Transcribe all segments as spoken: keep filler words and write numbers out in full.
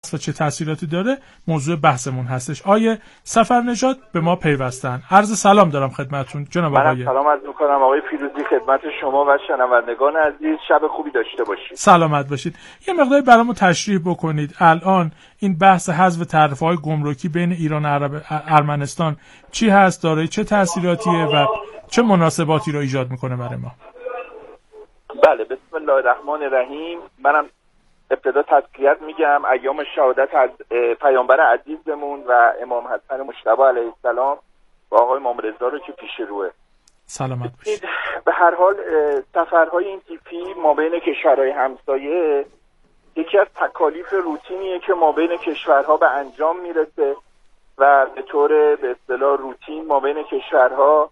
و چه تأثیراتی داره موضوع بحثمون هستش. آیه سفرنژاد به ما پیوستن. عرض سلام دارم خدمتتون جناب آقای. من سلام عرض می‌کنم آقای فیروزی خدمت شما و شنوندگان عزیز. شب خوبی داشته باشید. سلامت باشید. یه مقداری برامون تشریح بکنید الان این بحث حذف تعرفه‌های گمرکی بین ایران و عرب... ارمنستان چی هست، داره چه تأثیراتیه و چه مناسباتی رو ایجاد میکنه برای ما؟ بله، بسم الله الرحمن الرحیم. منم ابتدا تذکیرات میگم ایام شهادت از پیامبر عزیزمون و امام حسن مجتبی علیه السلام و آقای امام رضا رو که پیش روه. سلامت باشید. به هر حال سفرهای این تیپی ما بین کشورهای همسایه یکی از تکالیف روتینیه که ما بین کشورها به انجام میرسه و به طور به اصطلاح روتین ما بین کشورها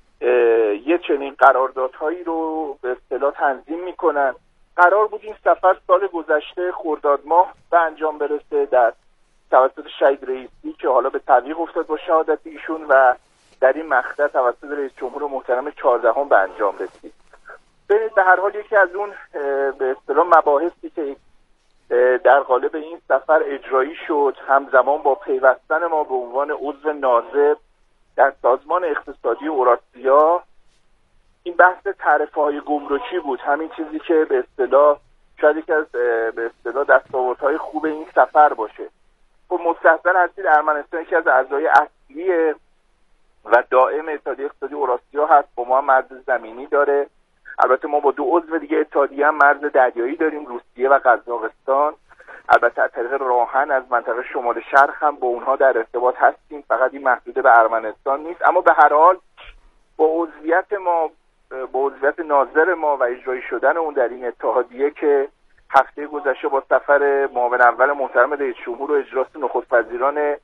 یه چنین قراردادهایی رو به اصطلاح تنظیم میکنن. قرار بود این سفر سال گذشته خرداد ماه به انجام برسه در توسط شهید رئیسی که حالا به تعویق افتاد با شهادت ایشون و در این مقطع توسط رئیس جمهور محترم چهاردهم به انجام رسید. به هر حال یکی از اون به اصطلاح مباحثی که در قالب این سفر اجرایی شد همزمان با پیوستن ما به عنوان عضو ناظر در سازمان اقتصادی اوراسیا این بحث تعرفه‌های گمرکی بود. همین چیزی که به اصطلاح شاید یکی از به اصطلاح دستاوردهای خوب این سفر باشه. خب مستحضر هستید ارمنستان یکی از اعضای اصلی و دائم اتحادیه اقتصادی اوراسیا هست. با ما هم مرز زمینی داره. البته ما با دو عضو دیگه اتحادیه هم مرز دریایی داریم، روسیه و قزاقستان. البته از طریق راهن از منطقه شمال شرق هم با اونها در ارتباط هستیم. فقط این محدود به ارمنستان نیست. اما به هر حال با عضویت ما با عضویت ناظر ما و اجرایی شدن اون در این اتحادیه که هفته گذشته با سفر معاون اول محترم رئیس جمهور و اجراست نخست وزیران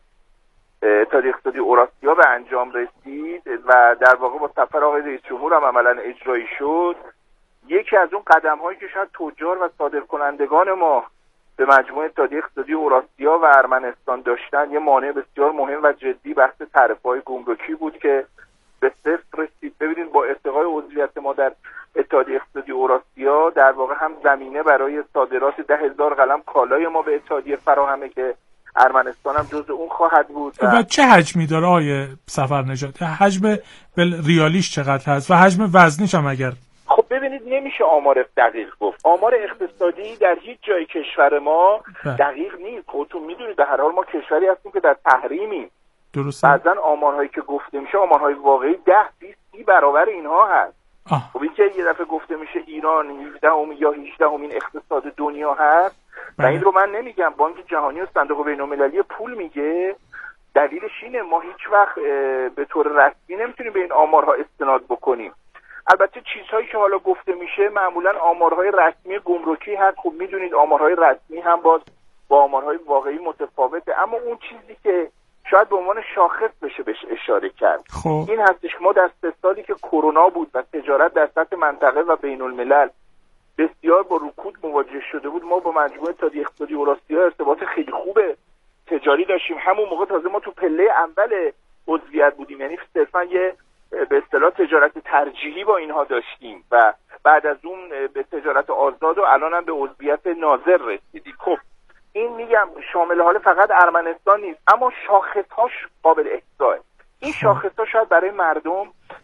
اتحادیه اقتصادی اوراسیا به انجام رسید و در واقع با سفر آقای رئیس جمهور هم عملاً اجرایی شد، یکی از اون قدم‌هایی که شاید تجار و صادرکنندگان ما به مجموعه اتحادیه اقتصادی اوراسیا و ارمنستان داشتن یه مانع بسیار مهم و جدی بحث تعرفه‌های گمرکی بود که به صفر رسید. ببینید با ارتقای عضویت ما در اتحادیه اقتصادی اوراسیا در واقع هم زمینه برای صادرات ده هزار قلم کالای ما به اتحادیه فراهمه که ارمنستان هم جزء اون خواهد بود. و, و چه حجمی داره آیه سفرنژاد؟ حجم ریالیش چقدر هست و حجم وزنیش هم اگر؟ خب ببینید نمیشه آمار دقیق گفت. آمار اقتصادی در هیچ جای کشور ما ده. دقیق نیست. خودتون میدونید به هر حال ما کشوری هستیم که در تحریمیم. درسته. بعضن آمارهایی که گفته میشه آمارهای واقعی ده بیست سی برابر اینها هست. خب این که یه دفعه گفته میشه ایران هفدهم یا هجدهمین اقتصاد دنیا هست و این رو من نمیگم، بانک جهانی و صندوق بین‌المللی پول میگه. دلیلش اینه ما هیچ وقت به طور رسمی نمیتونیم به این آمارها استناد بکنیم. البته چیزهایی که حالا گفته میشه معمولا آمارهای رسمی گمرکی هست. خب میدونید آمارهای رسمی هم باز با آمارهای واقعی متفاوته، اما اون چیزی که شاید به عنوان شاخص بشه بهش اشاره کرد خوب. این هستش ما در سه سالی که کرونا بود و تجارت در سطح منطقه و بین الملل بسیار با رکود مواجه شده بود، ما با مجموعه اتحادیه اقتصادی اوراسیا ارتباط خیلی خوب تجاری داشتیم. همون موقع تازه ما تو پله اول عضویت بودیم، یعنی صرفا یه به اصطلاح تجارت ترجیحی با اینها داشتیم و بعد از اون به تجارت آزاد و الان هم به عضویت ناظر رسیدیم. خب این میگم شامل حال فقط ارمنستان نیست، اما شاخص‌هاش قابل احصائه. این شاخص‌ها شاید برای مردم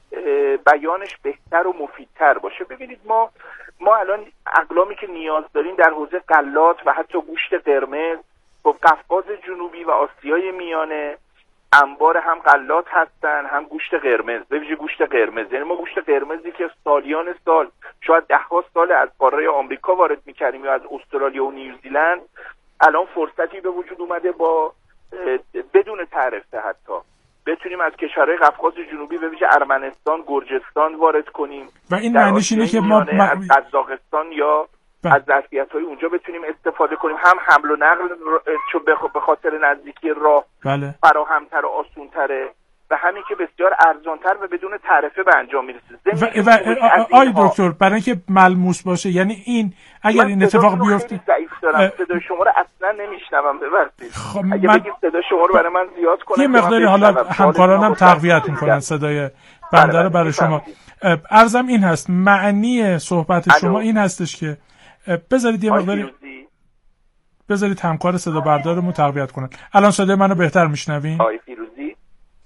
بیانش بهتر و مفیدتر باشه. ببینید ما ما الان اقلامی که نیاز داریم در حوزه غلات و حتی گوشت قرمز، خب قفقاز جنوبی و آسیای میانه انبار هم غلات هستن هم گوشت قرمز، به ویژه گوشت قرمز. یعنی ما گوشت قرمزی که سالیان سال شاید ده ها سال از قاره آمریکا وارد می‌کردیم یا از استرالیا و نیوزیلند، الان فرصتی به وجود اومده با بدون تعرفه حتی بتونیم از کشورهای قفقاز جنوبی به ویژه ارمنستان، گرجستان وارد کنیم و این معنیش اینه که ما م... از قزاقستان یا ب... از ظرفیت‌های اونجا بتونیم استفاده کنیم، هم حمل و نقل چون به خاطر نزدیکی راه بله. فراهم‌تر و آسان‌تره و همین که بسیار ارزان‌تر و بدون تعرفه به انجام میرسه. و, و آی دکتر برای اینکه ملموس باشه، یعنی این اگر این اتفاق بیفته ضعیف دارم، صدای شما رو اصلا نمیشنوم، ببخشید. خب اگه من... بگید صدای شما رو برای من زیاد کنید یه مقداری حالا همکارانم تقویت میکنن صدای بنده رو برای شما. عرضم این هست، معنی صحبت شما این هستش که بذارید یه مقداری بذارید همکار صدا بردارمون تقویت کنن. الان صدای منو بهتر میشنوین؟ آقای فیروزی،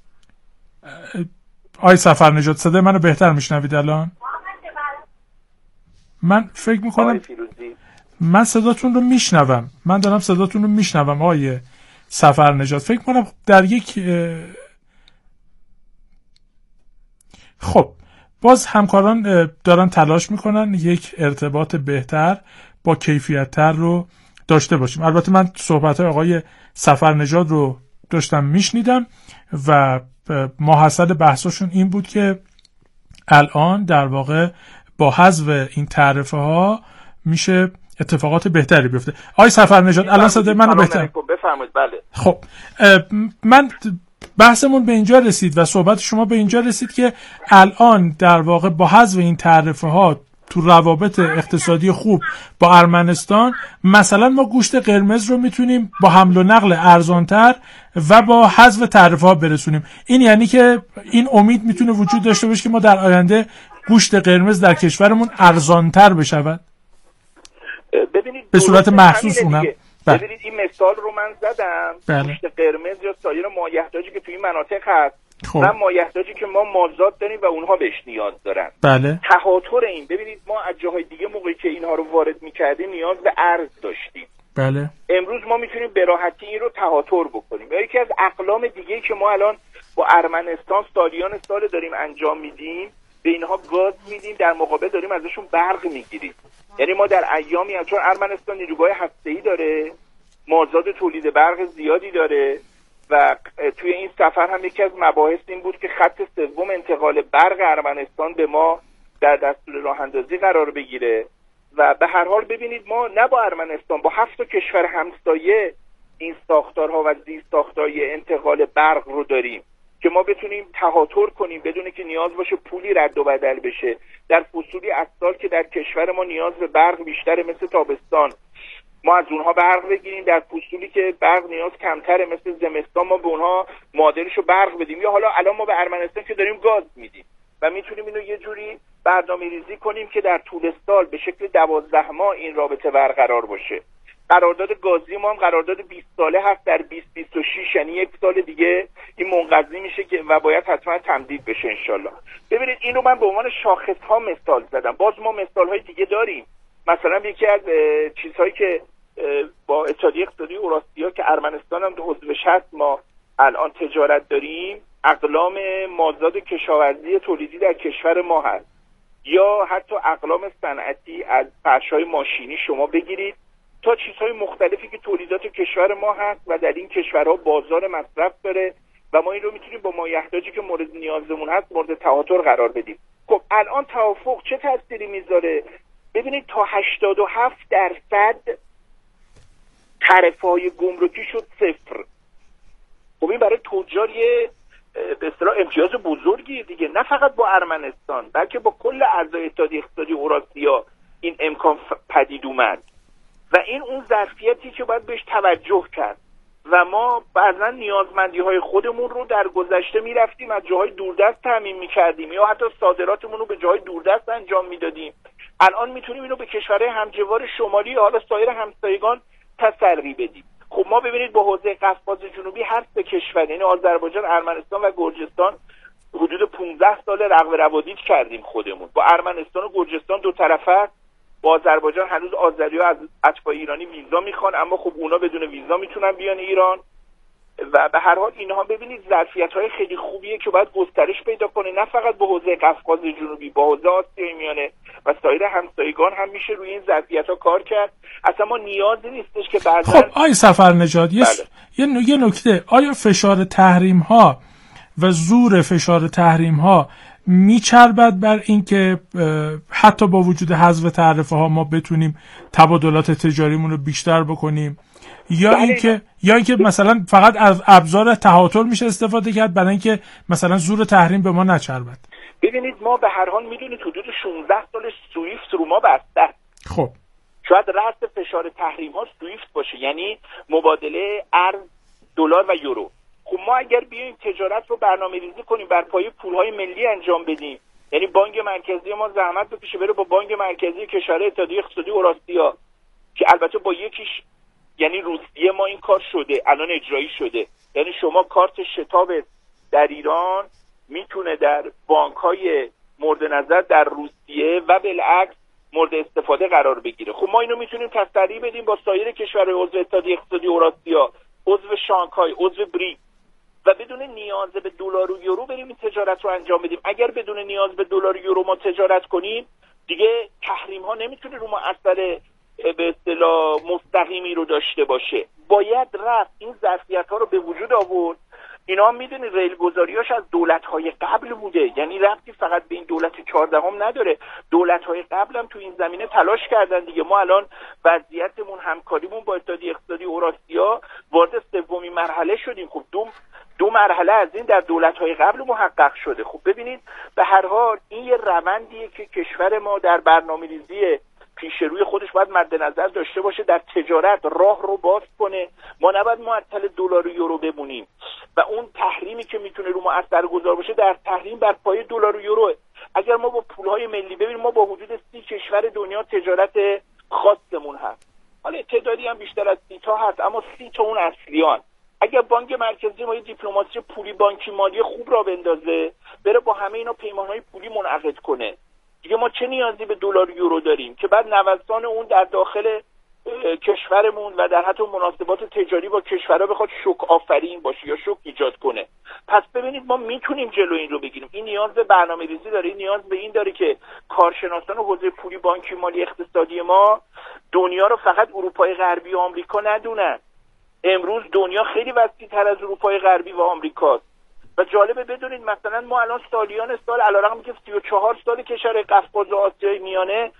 آقای سفرنژاد صدای منو بهتر میشنوید الان؟ من فکر میکنم آقای فیروزی من صداتون رو میشنوم. من دارم صداتون رو میشنوم آقای سفرنژاد. فکر کنم در یک خب باز همکاران دارن تلاش میکنن یک ارتباط بهتر با کیفیت‌تر رو داشته باشیم. البته من صحبت‌های آقای سفرنژاد رو داشتم میشنیدم و ماحصل بحثشون این بود که الان در واقع با حذف این تعرفه ها میشه اتفاقات بهتری بیفته. آقای سفرنژاد الان صدای منو بهتر بفرمایید؟ بله. خب من بحثمون به اینجا رسید و صحبت شما به اینجا رسید که الان در واقع با حذف این تعرفه ها تو روابط اقتصادی خوب با ارمنستان مثلا ما گوشت قرمز رو میتونیم با حمل و نقل ارزانتر و با حذف تعرفه ها برسونیم. این یعنی که این امید میتونه وجود داشته باشه که ما در آینده گوشت قرمز در کشورمون ارزانتر بشود. ببینید به صورت محسوس اونم. ببینید این مثال رو من زدم، بله. گوشت قرمز یا سایر مایحتاجی که توی این مناطق هست، خب. من مایحتاجی که ما مازاد داریم و اونها بهش نیاز دارن. بله. تهاتر این، ببینید ما از جاهای دیگه موقعی که اینها رو وارد می‌کردیم نیاز به ارز داشتیم. بله. امروز ما میتونیم به راحتی این رو تهاتر بکنیم. یا یکی از اقلام دیگه‌ای که ما الان با ارمنستان سالیان سال داریم انجام میدیم، به اینها گاز میدیم، در مقابل داریم ازشون برق میگیریم. یعنی ما در ایامی هم، چون ارمنستان نیروگاه هسته‌ای داره، مازاد تولید برق زیادی داره و توی این سفر هم یکی از مباحث این بود که خط سوم انتقال برق ارمنستان به ما در دستور راه اندازی قرار بگیره. و به هر حال ببینید ما نه با ارمنستان، با هفت کشور همسایه این ساختارها و زیر ساختارهای انتقال برق رو داریم که ما بتونیم تهاتر کنیم بدون که نیاز باشه پولی رد و بدل بشه. در فصولی از سال که در کشور ما نیاز به برق بیشتره مثل تابستان، ما از اونها برق بگیریم، در فصولی که برق نیاز کمتره مثل زمستان ما به اونها معادلشو برق بدیم. یا حالا الان ما به ارمنستان که داریم گاز میدیم و میتونیم اینو یه جوری برنامه‌ریزی کنیم که در طول سال به شکل دوازده ماه این رابطه برقرار باشه. قرارداد گازی ما هم قرارداد بیست ساله هست، در بیست بیست و شش یعنی یک سال دیگه این منقضی میشه که و باید حتما تمدید بشه انشالله. ببینید اینو من به عنوان شاخص‌ها مثال زدم، باز ما مثال‌های دیگه داریم. مثلا یکی از چیزهایی که با اتحادیه اقتصادی اوراسیا که ارمنستان هم عضوش هست ما الان تجارت داریم، اقلام مازاد کشاورزی تولیدی در کشور ما هست، یا حتی اقلام صنعتی از بخش‌های ماشینی شما بگیرید تا چیزهای مختلفی که تولیدات کشور ما هست و در این کشورها بازار مصرف داره و ما این رو میتونیم با مایحتاجی که مورد نیازمون هست مورد تهاتر قرار بدیم. خب الان توافق چه تأثیری میذاره؟ ببینید تا هشتاد و هفت درصد تعرفه‌های گمرکی شد صفر. خب این برای تجار یه به اصطلاح امتیاز بزرگی دیگه، نه فقط با ارمنستان بلکه با کل اعضای اتحادیه اقتصادی اوراسیا این امکان پدید اومد و این اون ظرفیتی که باید بهش توجه کرد و ما بعضا نیازمندی های خودمون رو در گذشته میرفتیم از جاهای دوردست تامین میکردیم یا حتی صادراتمون رو به جاهای دوردست انجام میدادیم. الان میتونیم اینو به کشورهای همجوار شمالی حالا سایر همسایگان تسری بدیم. خب ما ببینید با حوزه قفقاز جنوبی هر سه کشور یعنی آذربایجان، ارمنستان و گرجستان حدود پانزده سال رغبه روادید کردیم خودمون. با ارمنستان و گرجستان دو طرفه، با آذربایجان هنوز آذری‌ها از اتباع ایرانی ویزا میخوان اما خب اونا بدون ویزا میتونن بیان ایران و به هر حال اینها ببینید ظرفیت‌های خیلی خوبیه که باید گسترش پیدا کنه، نه فقط با حوزه قفقاز جنوبی، با حوزه آسیای میانه و سایر همسایگان هم میشه روی این ظرفیت‌ها کار کرد. اصلا ما نیازی نیستش که بعضا خب آی سفرنژاد یه بله. یه نکته، آیا فشار تحریم‌ها و زور فشار تحریم‌ها میچربد بر این که حتی با وجود حذف تعرفه ها ما بتونیم تبادلات تجاریمون رو بیشتر بکنیم یا بله. اینکه یا اینکه مثلا فقط از ابزار تهاتر میشه استفاده کرد برای اینکه مثلا زور تحریم به ما نچربد؟ ببینید ما به هر حال میدونید حدود شانزده سال سویفت رو ما بسته. خب شاید رأس فشار تحریم ها سویفت باشه، یعنی مبادله ارز دلار و یورو. خب ما اگر بیایم تجارت رو برنامه‌ریزی کنیم بر پایه پول‌های ملی انجام بدیم، یعنی بانک مرکزی ما زحمت بکشه بره با بانک مرکزی کشور اتحادیه اقتصادی اوراسیا که البته با یکیش یعنی روسیه ما این کار شده، الان اجرایی شده. یعنی شما کارت شتاب در ایران میتونه در بانک‌های مورد نظر در روسیه و بالعکس مورد استفاده قرار بگیره. خب ما اینو میتونیم تصریح بدیم با سایر کشورهای عضو اتحادیه اقتصادی اوراسیا، عضو شانگهای، عضو بریک، و بدون نیاز به دلار و یورو بریم این تجارت رو انجام بدیم. اگر بدون نیاز به دلار و یورو ما تجارت کنیم، دیگه تحریم ها نمیتونه رو ما اثر به اصطلاح مستقیمی رو داشته باشه. باید رفت این ظرفیت ها رو به وجود آورد. اینا هم میدونی ریل گذاریاش از دولت های قبل بوده، یعنی رفتی فقط به این دولت چهاردهم نداره، دولت های قبل هم تو این زمینه تلاش کردن دیگه. ما الان وضعیتمون، همکاریمون با اتحادیه اقتصادی اوراسیا وارد سومین مرحله شدیم. خب دو دو مرحله از این در دولت های قبل محقق شده. خب ببینید به هر حال این یه روندیه که کشور ما در برنامه‌ریزی پیش روی خودش باید مد نظر داشته باشه، در تجارت راه رو باز کنه. ما نباید معطل دلار و یورو بمونیم و اون تحریمی که میتونه رو ما اثرگذار باشه در تحریم بر پایه دلار و یورو. اگر ما با پولهای ملی، ببینیم ما با وجود سی کشور دنیا تجارت خاصمون هست، حالا تعدادی هم بیشتر از سی تا هست، اما سی تا اون اصلیان. اگر بانک مرکزی ما یه دیپلماسی پولی بانکی مالی خوب را بندازه، بره با همه اینا پیمانهای پولی منعقد کنه، دیگه ما چه نیازی به دلار یورو داریم که بعد نوسان اون در داخل کشورمون و در حتی مناسبات تجاری با کشورها بخواد شوک آفرین باشه یا شوک ایجاد کنه. پس ببینید ما میتونیم جلو این رو بگیریم. این نیاز به برنامه‌ریزی داره، این نیاز به این داره که کارشناسان حوزه پولی بانکی مالی اقتصادی ما دنیا رو فقط اروپای غربی و آمریکا ندونن. امروز دنیا خیلی وسیع‌تر از اروپای غربی و آمریکاست و جالبه بدونید مثلا ما الان سالیان سال علیرغم که سی و چهار سال کشور قفقاز و آسیای میانه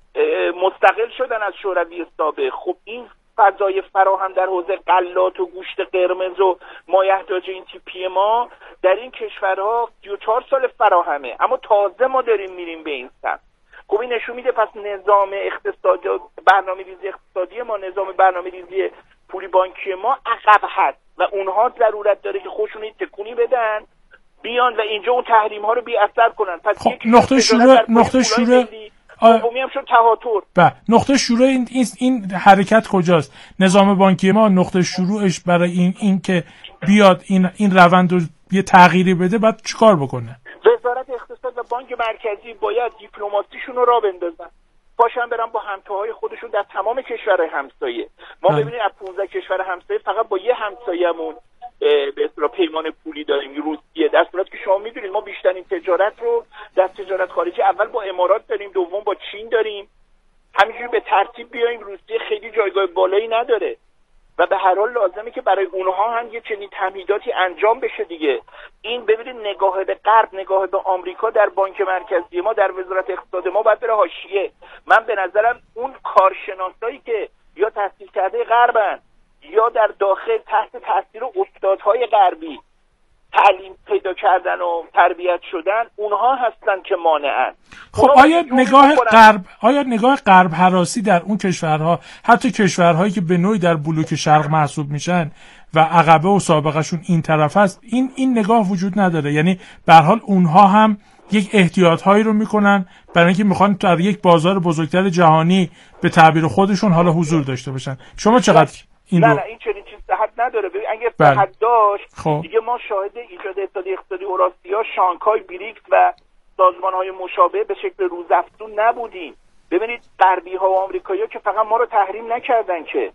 مستقل شدن از شوروی سابق، خب این فضای فراهم در حوزه غلات و گوشت قرمز و مایحتاج این تیپی ما در این کشورها سی و چهار سال فراهمه، اما تازه ما داریم میریم به این سمت. خب این نشون میده پس نظام اقتصادی، برنامه‌ریزی اقتصادی ما، نظام برنامه‌ریزی پولی بانکی ما عقب هست و اونها ضرورت داره که خودشون این تکونی بدن بیان و اینجا اون تحریم ها رو بی اثر کنن. پس خب نقطه شروع نقطه شروع دومی هم شد تهاتر. بله، نقطه شروع این این حرکت کجاست؟ نظام بانکی ما نقطه شروعش برای این این که بیاد این این روند رو یه تغییری بده بعد چیکار بکنه؟ وزارت اقتصاد و بانک مرکزی باید دیپلماسیشون رو راه بندازن، باشن برن با همتاهای خودشون در تمام کشورهای همسایه. ما ببینید از پانزده کشور همسایه فقط با یه همسایه‌مون به اصطلاح پیمان پولی داریم، روسیه، در صورتی که شما میدونید ما بیشترین تجارت رو در تجارت خارجی اول با امارات داریم، دوم با چین داریم، همینجوری به ترتیب بیایم. روسیه خیلی جایگاه بالایی نداره و به هر حال لازمه که برای اونها هم یه چنین تمهیداتی انجام بشه دیگه. این ببینید نگاه به غرب، نگاه به آمریکا در بانک مرکزی ما، در وزارت اقتصاد ما باید بره حاشیه. من به نظرم اون کارشناسایی که یا تحصیل کرده غربن یا در داخل تحت تاثیر استادهای غربی تعلیم پیدا کردن و تربیت شدن، اونها هستن که مانعن. خب آیا نگاه غرب آیا نگاه غرب هراسی در اون کشورها، حتی کشورهایی که به نوعی در بلوک شرق محسوب میشن و عقبه و سابقهشون این طرف است، این این نگاه وجود نداره؟ یعنی به هر حال اونها هم یک احتیاطهایی رو میکنن برای اینکه میخوان در یک بازار بزرگتر جهانی به تعبیر خودشون حالا حضور داشته باشن. شما چقدر این نه رو... نه این چنین چیز صحت نداره. ببین اگه صحت داشت خب. دیگه ما شاهد ایجاد اتحادیه اقتصادی اوراسیا، شانگهای، بریکس و سازمان‌های مشابه به شکل روزافزون نبودیم. ببینید غربی‌ها و آمریکایی‌ها که فقط ما رو تحریم نکردن که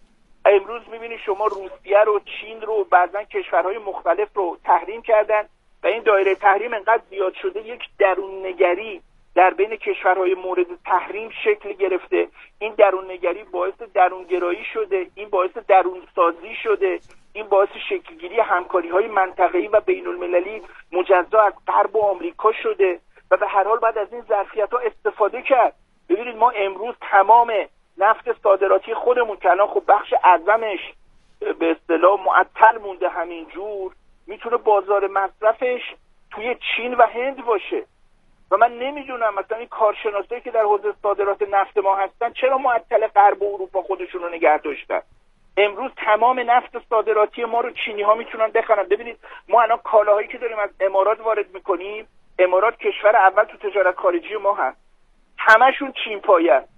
امروز می‌بینید شما روسیه رو، چین رو، بعضن کشورهای مختلف رو تحریم کردن و این دایره تحریم انقدر زیاد شده یک درون نگری در بین کشورهای مورد تحریم شکل گرفته. این درون نگری باعث درونگرایی شده، این باعث درون سازی شده، این باعث شکلگیری همکاری‌های منطقه‌ای و بین‌المللی مجزا از غرب و آمریکا شده و به هر حال بعد از این ظرفیت‌ها استفاده کرد. ببینید ما امروز تمام نفت صادراتی خودمون که الان خب بخش اعظمش به اصطلاح معطل مونده همینجور، میتونه بازار مصرفش توی چین و هند باشه و من نمیدونم مثلا این کارشناسایی که در حوزه صادرات نفت ما هستن چرا معطل غرب و اروپا خودشون رو نگه داشتن. امروز تمام نفت صادراتی ما رو چینی ها میتونن بخرن. ببینید ما الان کالاهایی که داریم از امارات وارد میکنیم، امارات کشور اول تو تجارت خارجی ما هست، همشون چین پایه.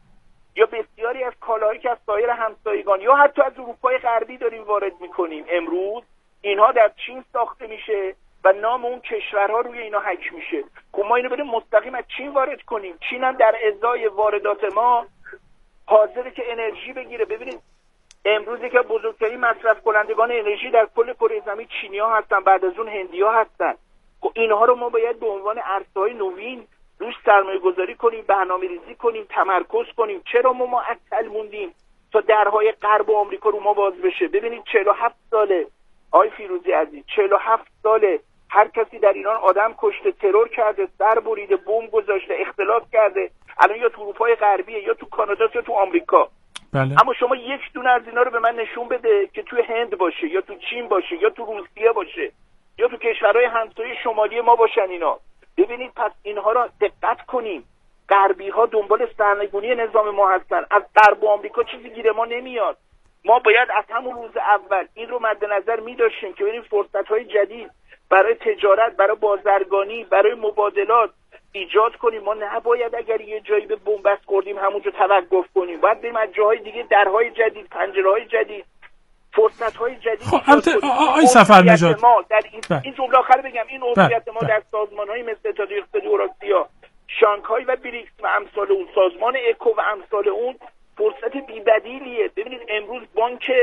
یا بسیاری از کالاهایی که از سایر همسایگان یا حتی از اروپای غربی داریم وارد میکنیم امروز، اینها در چین ساخته میشه و نام اون کشورها روی اینا حک میشه. خب ما اینو بریم مستقیم از چین وارد کنیم. چین هم در ازای واردات ما حاضره که انرژی بگیره. ببینید امروز که بزرگترین مصرف کنندگان انرژی در کل کره زمین چینی‌ها هستن، بعد از اون هندی‌ها هستن. خب اینها رو ما باید به عنوان عرصه‌های نوین روش سرمایه گذاری کنیم، برنامه ریزی کنیم، تمرکز کنیم. چرا ما معطل موندیم تا درهای غرب و آمریکا رو ما باز بشه؟ ببینید چهل و هفت ساله آی فیروزی عزیز، چهل و هفت ساله هر کسی در ایران آدم کشته، ترور کرده، سر بریده، بمب گذاشته، اختلاط کرده. الان یا تو اروپای غربیه یا تو کانادا یا تو آمریکا. بله. اما شما یک دونه از اینا رو به من نشون بده که توی هند باشه یا تو چین باشه یا تو روسیه باشه یا تو کشورهای همسایه شمالی ما باشن اینا. ببینید پس اینها را دقت کنیم. غربی ها دنبال سرنگونی نظام ما هستن. از غرب و آمریکا چیزی گیر ما نمیاد. ما باید از همون روز اول این رو مد نظر می داشتیم که بریم فرصت های جدید برای تجارت، برای بازرگانی، برای مبادلات ایجاد کنیم. ما نباید اگر یه جایی به بنبست خوردیم همونجا توقف کنیم. باید بریم از جاهای دیگه درهای جدید، پنجره‌های جدید، فرصت‌های جدید. خب البته آقای سفرنژاد ما در این این جمله آخر بگم، این عضویت ما در سازمان‌های مثل اتحادیه اقتصادی اوراسیا، شانگهای و بریکس و امثال اون، سازمان اکو و امثال اون فرصت بی‌بدیلیه. ببینید امروز بانک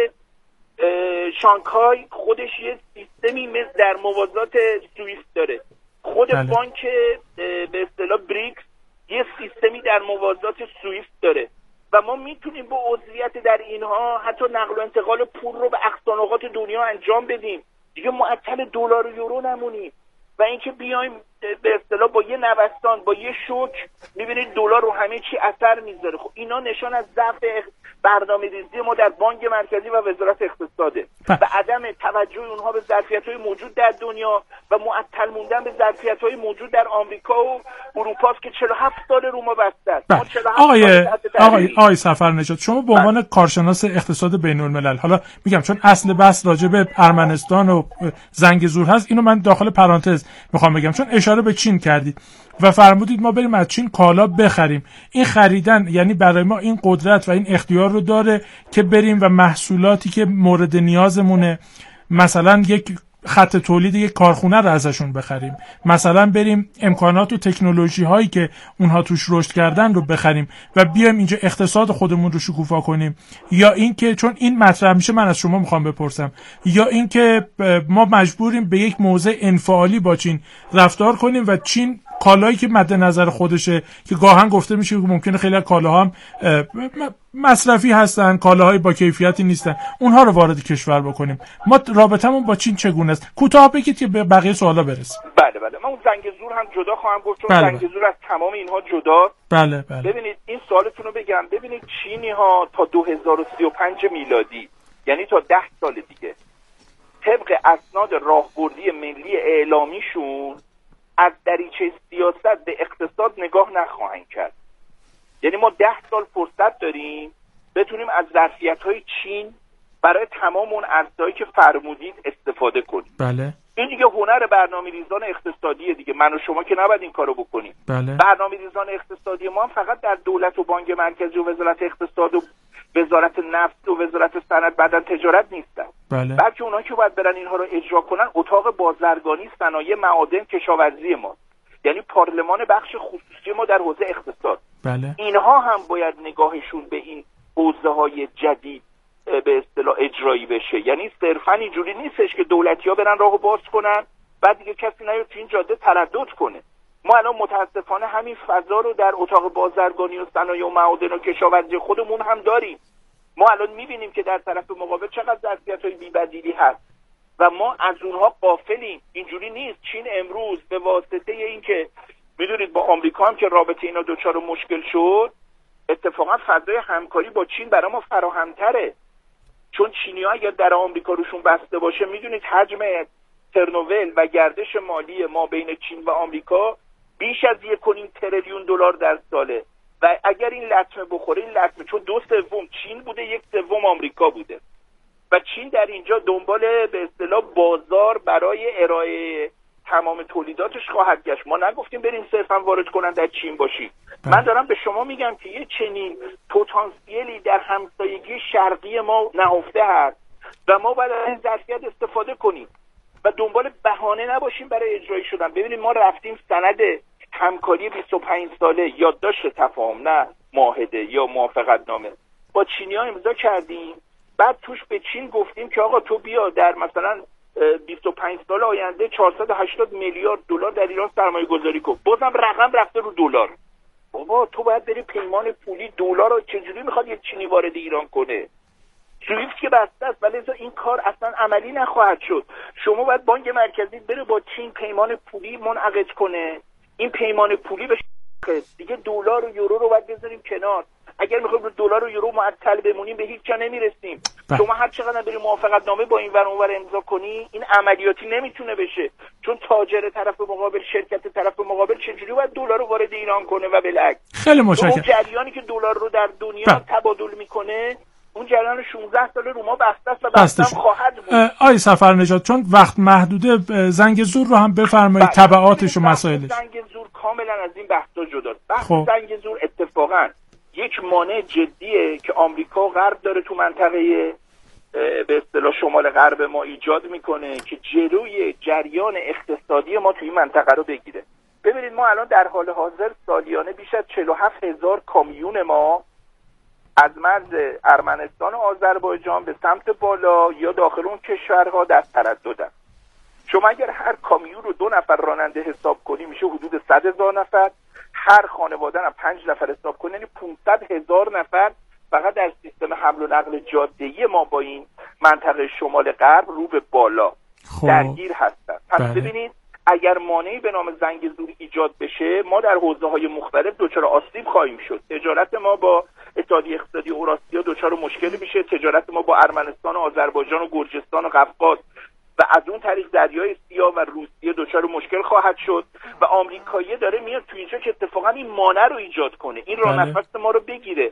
شانگهای خودش یه سیستمی مثل در موازات سوئیس داره. خود بله. بانک به اصطلاح بریکس یه سیستمی در موازات سوئیس داره و ما میتونیم با عضویت در اینها حتی نقل و انتقال پول رو به اقصا نقاط دنیا انجام بدیم. دیگه معطل دلار و یورو نمونیم و اینکه بیایم به اصطلاح با یه نوستان، با یه شوک میبینید دلار رو همه چی اثر میذاره. خب اینا نشان از ضعف برنامه‌ریزی ما در بانک مرکزی و وزارت اقتصاده و عدم توجه اونها به ظرفیت‌های موجود در دنیا و معطل موندن به ظرفیت‌های موجود در آمریکا و اروپا که چهل و هفت سال رو ما بسته است. آقای آقای آقای سفرنژاد، شما به عنوان کارشناس اقتصاد بین‌الملل، حالا میگم چون اصل بحث راجع به ارمنستان و زنگ زور هست، اینو من داخل پرانتز میخوام بگم چون اشاره به چین کردید و فرمودید ما بریم از چین کالا بخریم. این خریدن یعنی برای ما این قدرت و این اختیار رو داره که بریم و محصولاتی که مورد نیازمونه، مثلا یک خط تولید یک کارخونه رو ازشون بخریم، مثلا بریم امکانات و تکنولوژی هایی که اونها توش رشد کردن رو بخریم و بیایم اینجا اقتصاد خودمون رو شکوفا کنیم، یا اینکه چون این مطرح میشه من از شما میخوام بپرسم، یا اینکه ما مجبوریم به یک موضع انفعالی با چین رفتار کنیم و چین کالایی که مد نظر خودشه که گاهن گفته میشه که ممکنه خیلی از کالاها هم مصرفی هستن، کالاهای با کیفیتی نیستن، اونها رو وارد کشور بکنیم. ما رابطمون با چین چگونه است؟ کوتاه بگید که به بقیه سوالا برسیم. بله بله، من اون زنگ زور هم جدا خواهم گفت چون بله زنگ زور از تمام اینها جدا. بله بله. ببینید این سوالتون رو بگم. ببینید چینی ها تا دو هزار و سی و پنج میلادی، یعنی تا ده سال دیگه، طبق اسناد راهبردی ملی اعلامیشون از دریچه سیاست به اقتصاد نگاه نخواهند کرد. یعنی ما ده سال فرصت داریم بتونیم از ظرفیت‌های چین برای تمام اون ارزهایی که فرمودید استفاده کنیم. بله. این دیگه هنر برنامه‌ریزان اقتصادیه دیگه. من و شما که نباید این کارو بکنیم. بله. برنامه‌ریزان اقتصادی ما هم فقط در دولت و بانک مرکزی و وزارت اقتصاد و وزارت نفت و وزارت صنعت بعدن تجارت نیستن. بله. بلکه اونها که باید برن اینها رو اجرا کنن اتاق بازرگانی، صنایع، معادن، کشاورزی ما، یعنی پارلمان بخش خصوصی ما در حوزه اقتصاد. بله. اینها هم باید نگاهشون به این حوزه‌های جدید به اصطلاح اجرایی بشه. یعنی صرفا اینجوری نیستش که دولتی‌ها برن راهو باز کنن بعد دیگه کسی نیاد تو این جاده تردد کنه. ما الان متاسفانه همین فضا رو در اتاق بازرگانی و صنایع و معادن و کشاورزی خودمون هم داریم. ما الان می‌بینیم که در طرف مقابل چقدر ظرفیت‌های بی‌بدیلی هست و ما از اونها غافلیم. اینجوری نیست. چین امروز به واسطه اینکه میدونید با آمریکا هم که رابطه اینا دوچار مشکل شد، اتفاقا فضای همکاری با چین برای ما فراهم‌تره. چون چینی‌ها اگر در آمریکا روشون بسته باشه، میدونید حجم ترنوول و گردش مالی ما بین چین و آمریکا بیش از یک و نیم تریلیون دلار در ساله و اگر این لطمه بخوره، این لطمه چون دو سوم چین بوده یک سوم آمریکا بوده و چین در اینجا دنبال به اصطلاح بازار برای ارائه تمام تولیداتش خواهد گشت. ما نگفتیم بریم صرفا وارد کننده از چین باشیم. من دارم به شما میگم که یه چنین پتانسیلی در همسایگی شرقی ما نهفته هست و ما باید از این ظرفیت استفاده کنیم و دنبال بهانه نباشیم برای اجرایی شدن. ببینید ما رفتیم سند همکاری بیست و پنج ساله یادداشت تفاهم، نه معاهده یا موافقت نامه، با چینی‌ها امضا کردیم. بعد توش به چین گفتیم که آقا تو بیا در مثلا بیست و پنج سال آینده چهارصد و هشتاد میلیارد دلار در ایران سرمایه گذاری کن. بازم رقم رفته رو دلار. بابا تو باید بری پیمان پولی دلار رو چجوری میخواد یه چینی وارد ایران کنه؟ سویفت که بسته است، ولی این کار اصلا عملی نخواهد شد. شما باید بانک مرکزی بره با چین پیمان پولی منعقد کنه. این پیمان پولی بشه دیگه دلار و یورو رو باید بذاریم کنار. اگر میخوایم رو دلار و یورو معطل بمونیم به هیچ جا نمیرسیم. بله. شما هر چقدر بری موافقت نامه با این ور اون ور امضا کنی این عملیاتی نمیتونه بشه، چون تاجر طرف مقابل، شرکت طرف مقابل چجوری باید دلار رو وارد ایران کنه و بالعکس. خیلی متشکرم. اون جریانی که دلار رو در دنیا بله. تبادل میکنه اون جریان شانزده سال رو ما بسته است و بسته خواهد بود. آقای سفرنژاد چون وقت محدوده زنگ زور رو هم بفرمایید، تبعاتش و مسائلش. زنگ زور کاملا از این بحثا جداست. بحث خب. زنگ زور اتفاقا یک مانع جدیه که آمریکا و غرب داره تو منطقه به اصطلاح شمال غرب ما ایجاد میکنه که جلوی جریان اقتصادی ما تو این منطقه رو بگیره. ببینید ما الان در حال حاضر سالیانه بیش از چهل و هفت هزار کامیون ما از مرز ارمنستان و آذربایجان به سمت بالا یا داخل اون کشورها در ترددن. شما اگر هر کامیون رو دو نفر راننده حساب کنی میشه حدود صد هزار نفر، هر خانواده هم پنج نفر حساب کنی یعنی پانصد هزار نفر فقط در سیستم حمل و نقل جاده‌ای ما با این منطقه شمال غرب رو به بالا خوب. درگیر هستن. پس بله. ببینید اگر مانعی به نام زنگ زور ایجاد بشه ما در حوزه‌های مختلف دچار آسیب خواهیم شد. تجارت ما با اتحادیه اقتصادی اوراسیا دچار مشکلی میشه، تجارت ما با ارمنستان و آذربایجان و گرجستان و قفقاز و از اون طریق دریای سیاه و روسیه دچار مشکل خواهد شد و آمریکایی داره میاد تو اینجا که اتفاقا این مانع رو ایجاد کنه، این راه نفس ما رو بگیره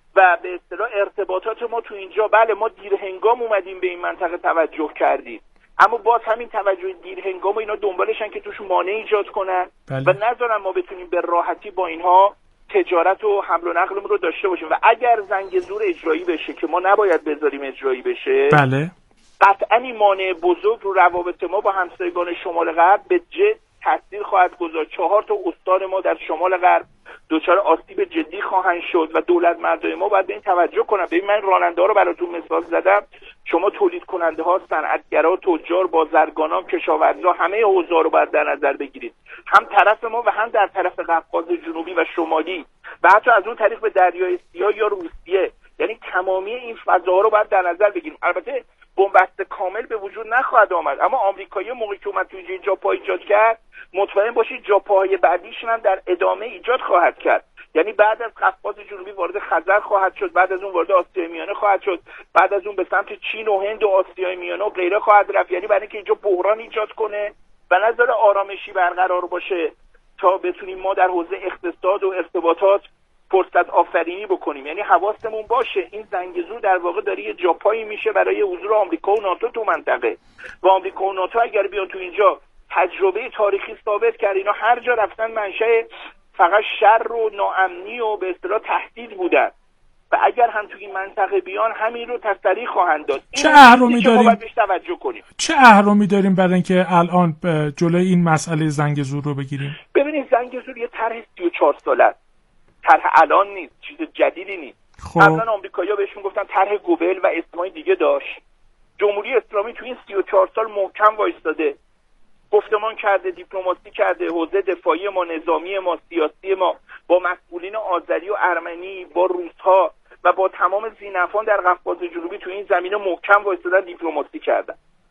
و به اصطلاح ارتباطات ما تو اینجا. بله ما دیر هنگام اومدیم به این منطقه توجه کردیم، اما باز همین توجه دیر هنگام و اینا دنبالشن که توش مانع ایجاد کنن بله. و نذارن ما بتونیم به راحتی با اینها تجارت و حمل و نقلمون رو داشته باشیم. و اگر زنگ زور اجرایی بشه که ما نباید بذاریم اجرایی بشه بله قطعا این مانع بزرگ رو روابط ما با همسایگان شمال غرب به جد تاثیر خواهد گذاشت. چهار تا استان ما در شمال غرب دچار آسیب جدی خواهند شد و دولت مردای ما باید به این توجه کنن. ببین من راننده ها رو براتون مثال زدم، شما تولید کننده ها، صنعتگرا، تجار، بازرگانان، کشاورزا همه حوزه رو باید در نظر بگیرید، هم طرف ما و هم در طرف قفقاز جنوبی و شمالی و حتی از اون طریق به دریای سیاه یا روسیه. یعنی تمامی این فضاها رو باید در نظر بگیریم. البته بنبست کامل به وجود نخواهد آمد، اما آمریکایی موقعی که اومد توی جاپا ایجاد کرد مطمئن باشید جاپاهای بعدیشون هم در ادامه ایجاد خواهد کرد. یعنی بعد از قفقاز جنوبی وارد خزر خواهد شد، بعد از اون وارد آسیای میانه خواهد شد، بعد از اون به سمت چین و هند و آسیای میانه و غیره خواهد رفت. یعنی برای اینکه اینجا بحران ایجاد کنه و نذاره آرامشی برقرار باشه تا بتونیم ما در حوزه اقتصاد و ارتباطات فرصت آفرینی بکنیم. یعنی حواسمون باشه این زنگ زور در واقع داره یه جاپایی میشه برای حضور آمریکا و ناتو تو منطقه و آمریکا و ناتو اگر بیان تو اینجا تجربه تاریخی ثابت کرد اینا هر جا رفتن منشأ فقط شر و ناامنی و به اصطلاح تهدید بودن و اگر هم تو این منطقه بیان همین رو تسری خواهند داد. چه اهرامی داریم بهش توجه کنیم. چه اهرامی داریم برای اینکه الان جلوی این مسئله زنگ زور رو بگیریم؟ ببینید زنگ زور یه طرح سی و چهار ساله است. طرح الان نیست، چیز جدیدی نیست. خب. قبلا آمریکایی‌ها بهشون گفتن طرح گوبل و اسمای دیگه داشت. جمهوری اسلامی تو این سی و چهار سال محکم وایستاده، گفتمان کرده، دیپلماسی کرده، حوزه دفاعی ما، نظامی ما، سیاسی ما با مسئولین آذری و ارمنی، با روس‌ها و با تمام ذی‌نفعان در قفقاز جنوبی تو این زمینه محکم وایستادن، دیپلماسی کردن.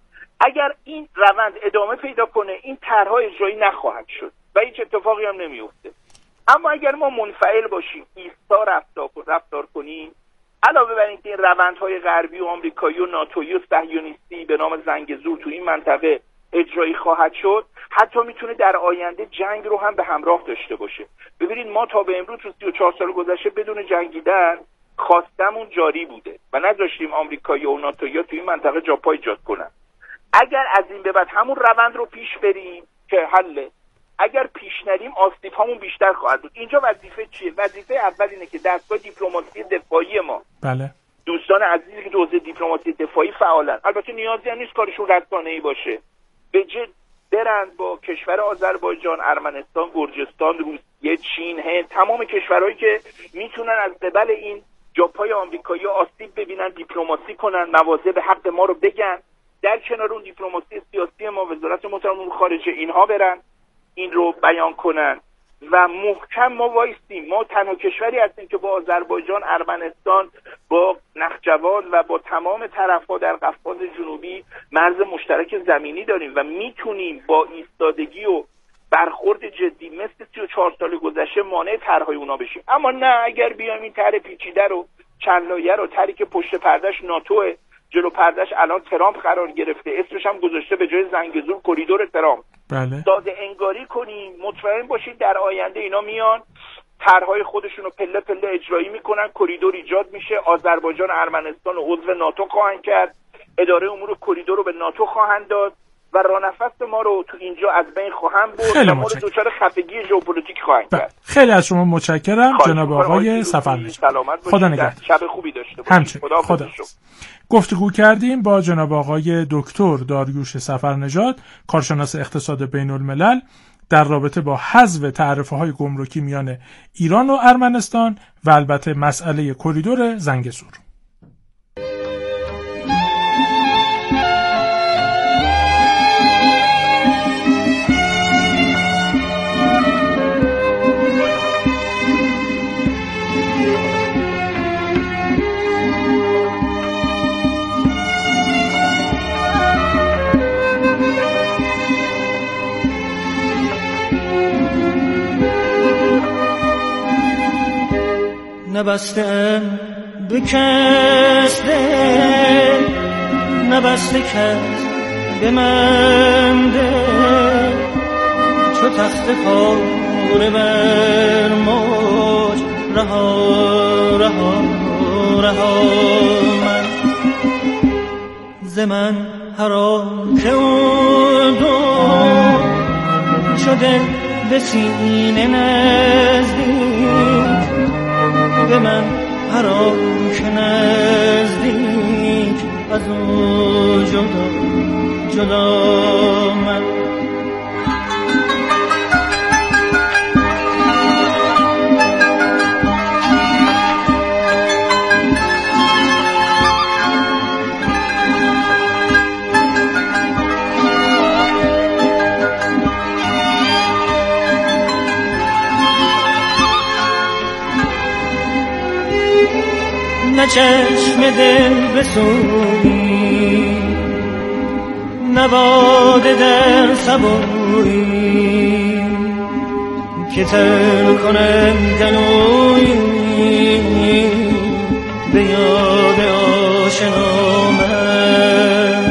اگر این روند ادامه پیدا کنه این طرح‌ها اجرایی نخواهد شد و هیچ اتفاقی هم نمیفته. اما اگر ما منفعل باشیم، ایستا رفتار رفتار کنیم، علاوه بر اینکه این روندهای غربی و آمریکایی و ناتویی و صهیونیستی به نام زنگ زور تو این منطقه اجرایی خواهد شد، حتی میتونه در آینده جنگ رو هم به همراه داشته باشه. ببینید ما تا به امروز تو سی و چهار سال گذشته بدون جنگیدن خواستمون جاری بوده و نذاشتیم آمریکایی و ناتویی تو این منطقه جاپا ایجاد کنن. اگر از این به بعد همون روند رو پیش بریم که حله. اگر پیش نریم آسیب هامون بیشتر خواهد بود. اینجا وظیفه چیه؟ وظیفه اول اینه که دستگاه دیپلماسی دفاعی ما، بله، دوستان عزیزی که حوزه دیپلماسی دفاعی فعالن، البته نیازی هم نیست کارشون رسانه‌ای باشه، به جد برند با کشور آذربایجان، ارمنستان، گرجستان، روسیه، چین، هند، تمام کشورهایی که میتونن از قبل این جاپای آمریکایی آسیب ببینن دیپلماسی کنن، مواضع حق ما رو بگن. در کنار اون دیپلماسی سیاسی ما، وزارت محترم امور خارجه، اینها برن این رو بیان کنن و محکم ما وایستیم. ما تنها کشوری هستیم که با آذربایجان، ارمنستان، با نخجوان و با تمام طرف‌ها در قفقاز جنوبی مرز مشترک زمینی داریم و میتونیم با ایستادگی و برخورد جدی مثل سی و چهار سال گذشته مانع طرح‌های اونا بشیم. اما نه، اگر بیایم این طرح پیچیده رو، چند لایه رو، طرحی که پشت پردهش ناتوه، جلو پردهش الان ترامپ قرار گرفته، اسمش هم گذاشته به جای زنگزور کریدور ترامپ، بله، ساده انگاری کنیم، مطمئن باشید در آینده اینا میان طرح‌های خودشون رو پله پله اجرایی میکنن، کریدور ایجاد میشه، آذربایجان و ارمنستان رو عضو ناتو خواهند کرد، اداره امور کریدور رو به ناتو خواهند داد و رانفست ما رو تو اینجا از بین خواهند برد و ما رو دچار خفگی ژئوپلیتیک خواهند کرد. خیلی از شما متشکرم جناب آقای سفرنژاد. خدا نگهدار. شب خوبی داشته باشید. همچنین. خدا, خدا. گفتگو کردیم با جناب آقای دکتر داریوش سفرنژاد، کارشناس اقتصاد بین الملل، در رابطه با حذف تعرفه‌های گمرکی میان ایران و ارمنستان و البته مسئله کریدور زنگزور. نبستم به کس دل، نبسته کس به من دل، چو تخت پاره بر موج رها رها رها من ز من حرام که اون دو چو دل به سینه نزدیک، به من حرام که نزدیک از او جدا جدا من نه چشم دل بسویی، نه باده در سبویی که تر کنم گلویی به یاد آشنا من.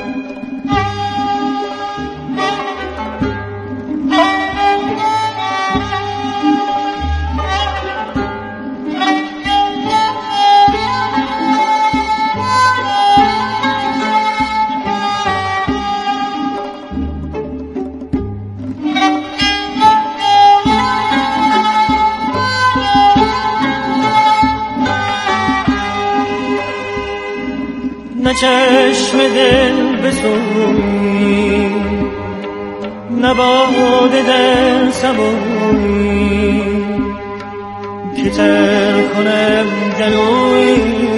نه چشم دل بسویی، نه باده در سبویی که تر کنم گلویی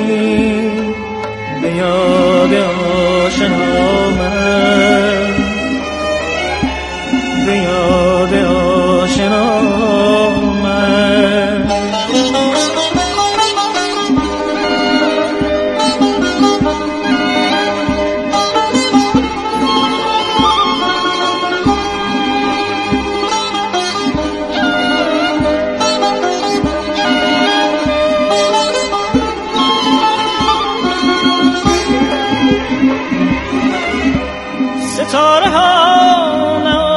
به یاد آشنا من، به یاد آشنا من. ستاره ها